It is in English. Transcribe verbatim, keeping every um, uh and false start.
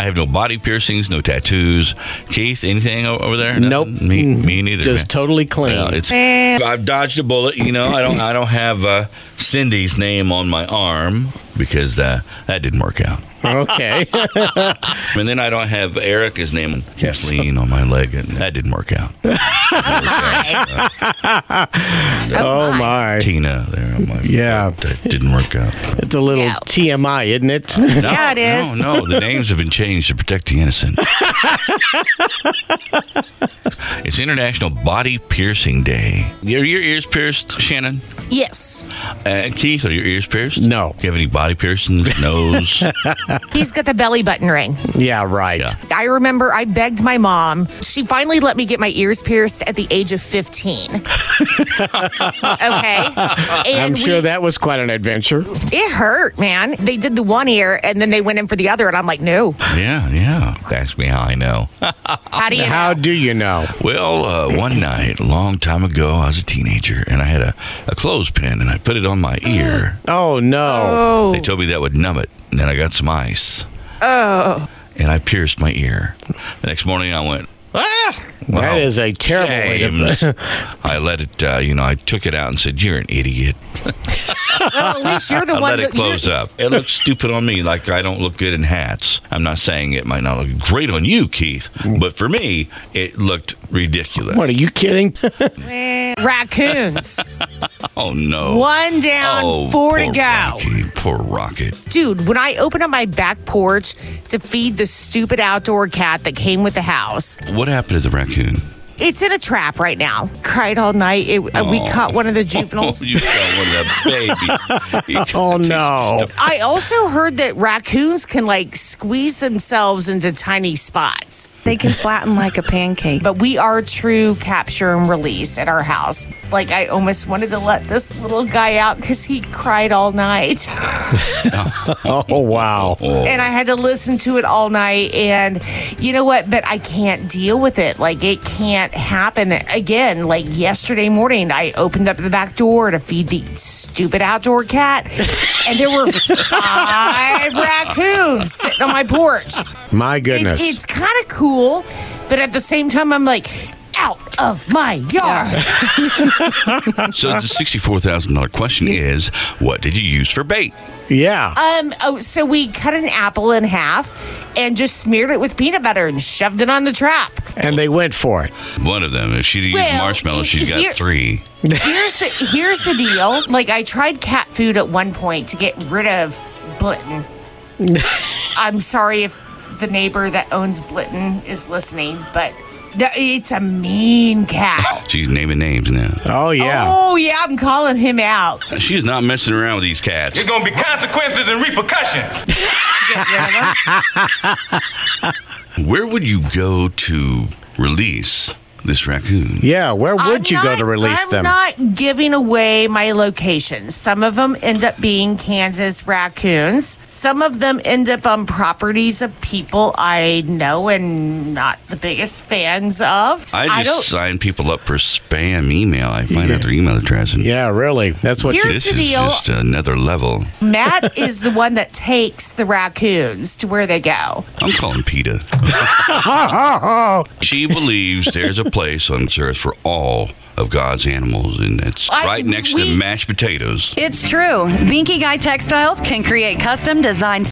I have no body piercings, no tattoos. Keith, anything o- over there? Nope. Nothing? Me, me neither. Just man. totally clean. Well, it's, I've dodged a bullet. You know, I don't. I don't have uh, Cindy's name on my arm because uh, that didn't work out. Okay. And then I don't have Erica's name and Kathleen on my leg, and that didn't work out. Oh, my. Tina there on my Yeah. foot, that didn't work out. It's a little Yeah. T M I, isn't it? No, Yeah, it is. No, no, the names have been changed to protect the innocent. It's International Body Piercing Day. Are your ears pierced, Shannon? Yes. Uh, Keith, are your ears pierced? No. Do you have any body piercings? Nose? He's got the belly button ring. Yeah, right. Yeah. I remember I begged my mom. She finally let me get my ears pierced at the age of fifteen. Okay. And I'm sure we- that was quite an adventure. It hurt, man. They did the one ear and then they went in for the other, and I'm like, no. Yeah, yeah. Ask me how I know. How do you How know? do you know? Well, uh, one night, a long time ago, I was a teenager, and I had a, a clothespin, and I put it on my ear. Oh, no. Oh. They told me that would numb it, and then I got some ice. Oh. And I pierced my ear. The next morning, I went, ah! That Wow, is a terrible way James. to... I let it, uh, you know, I took it out and said, you're an idiot. Well, at least you're the I one let it that- you're- close up. It looks stupid on me, like I don't look good in hats. I'm not saying it might not look great on you, Keith, but for me, it looked ridiculous. What, are you kidding? Raccoons. Oh, no. One down, Oh, four to poor go. Rocky, poor Rocket. Dude, when I opened up my back porch to feed the stupid outdoor cat that came with the house, What happened to the raccoon? it's in a trap right now. Cried all night. It, uh, we Oh. caught one of the juveniles. You got one of the baby. You Oh, got no. I also heard that raccoons can like squeeze themselves into tiny spots. They can flatten like a pancake. But we are true capture and release at our house. Like, I almost wanted to let this little guy out because he cried all night. Oh, wow. And I had to listen to it all night. And you know what? But I can't deal with it. Like, it can't happen again. Like, yesterday morning, I opened up the back door to feed the stupid outdoor cat. And there were five raccoons sitting on my porch. My It, goodness. it's kind of cool. But at the same time, I'm like, out of my yard. So the sixty-four thousand dollars question is, what did you use for bait? yeah. Um. Oh, so we cut an apple in half and just smeared it with peanut butter and shoved it on the trap. And they went for it. One of them. If she'd used Well, marshmallows, she'd got here- three. Here's the here's the deal. Like, I tried cat food at one point to get rid of Blitten. I'm sorry if the neighbor that owns Blitten is listening, but no, it's a mean cat. She's naming names now. Oh, yeah. Oh yeah, I'm calling him out. She's not messing around with these cats. There's gonna be consequences and repercussions. Get rid of him. Where would you go to release this raccoon? Yeah, where would I'm you go not- to release I'm them? not giving away my locations. Some of them end up being Kansas raccoons. Some of them end up on properties of people I know and not the biggest fans of. I I just don't. sign people up for spam email. I find out their email address. And Yeah, really. That's what you... Here's this the is deal. just another level. Matt is the one that takes the raccoons to where they go. I'm calling PETA. She believes there's a place on this earth for all of God's animals, and it's I- right next we- to mashed potatoes. It's true. Binky Guy Textiles can create custom designed